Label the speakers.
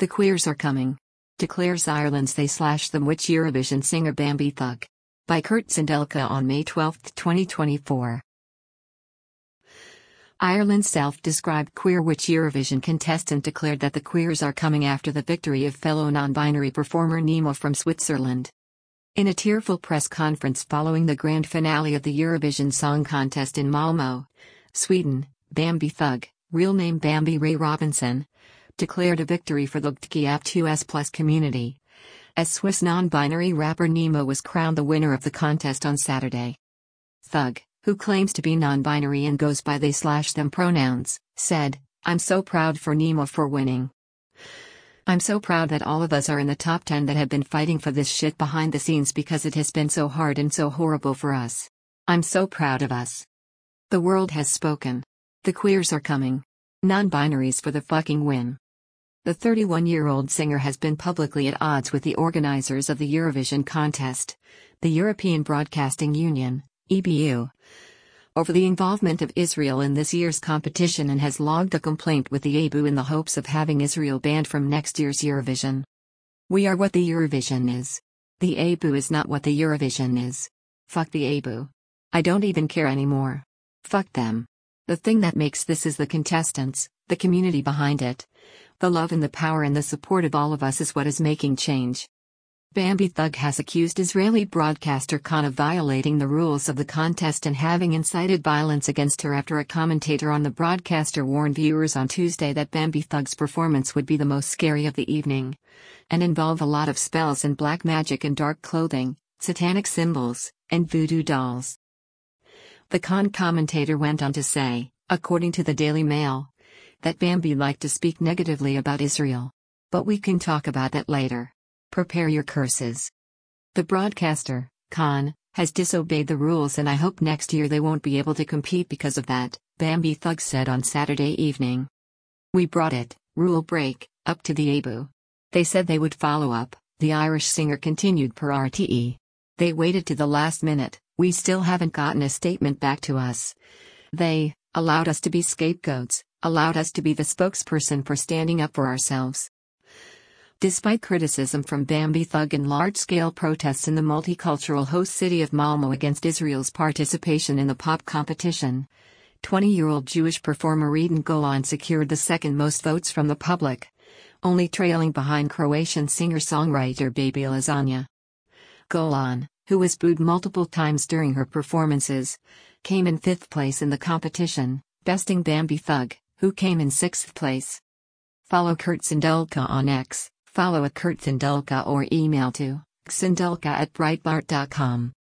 Speaker 1: The queers are coming, declares Ireland's They Slash Them Witch Eurovision singer Bambi Thug. By Kurt Sindelka on May 12, 2024. Ireland's self-described queer witch Eurovision contestant declared that the queers are coming after the victory of fellow non-binary performer Nemo from Switzerland. In a tearful press conference following the grand finale of the Eurovision Song Contest in Malmö, Sweden, Bambi Thug, real name Bambi Ray Robinson, declared a victory for the LGBTQ++ community, as Swiss non-binary rapper Nemo was crowned the winner of the contest on Saturday. Thug, who claims to be non-binary and goes by they/them pronouns, said, "I'm so proud for Nemo for winning. I'm so proud that all of us are in the top 10 that have been fighting for this shit behind the scenes because it has been so hard and so horrible for us. I'm so proud of us. The world has spoken. The queers are coming. Non-binaries for the fucking win." The 31-year-old singer has been publicly at odds with the organizers of the Eurovision contest, the European Broadcasting Union, EBU, over the involvement of Israel in this year's competition and has logged a complaint with the EBU in the hopes of having Israel banned from next year's Eurovision. "We are what the Eurovision is. The EBU is not what the Eurovision is. Fuck the EBU. I don't even care anymore. Fuck them. The thing that makes this is the contestants, the community behind it. The love and the power and the support of all of us is what is making change." Bambi Thug has accused Israeli broadcaster Kan of violating the rules of the contest and having incited violence against her after a commentator on the broadcaster warned viewers on Tuesday that Bambi Thug's performance would be the most scary of the evening and involve a lot of spells and black magic and dark clothing, satanic symbols, and voodoo dolls. The Kan commentator went on to say, according to the Daily Mail, that Bambi liked to speak negatively about Israel. "But we can talk about that later. Prepare your curses." The broadcaster, Kan, has disobeyed the rules and I hope next year they won't be able to compete because of that, Bambi Thug said on Saturday evening. "We brought it, rule break, up to the EBU. They said they would follow up," the Irish singer continued per RTE. "They waited to the last minute, we still haven't gotten a statement back to us. They allowed us to be scapegoats, allowed us to be the spokesperson for standing up for ourselves." Despite criticism from Bambi Thug and large-scale protests in the multicultural host city of Malmö against Israel's participation in the pop competition, 20-year-old Jewish performer Eden Golan secured the second most votes from the public, only trailing behind Croatian singer-songwriter Baby Lasagna. Golan, who was booed multiple times during her performances, came in 5th place in the competition, besting Bambi Thug, who came in 6th place. Follow Kurt Sindelka on X, follow at Kurt Sindelka or email to sindelka@breitbart.com.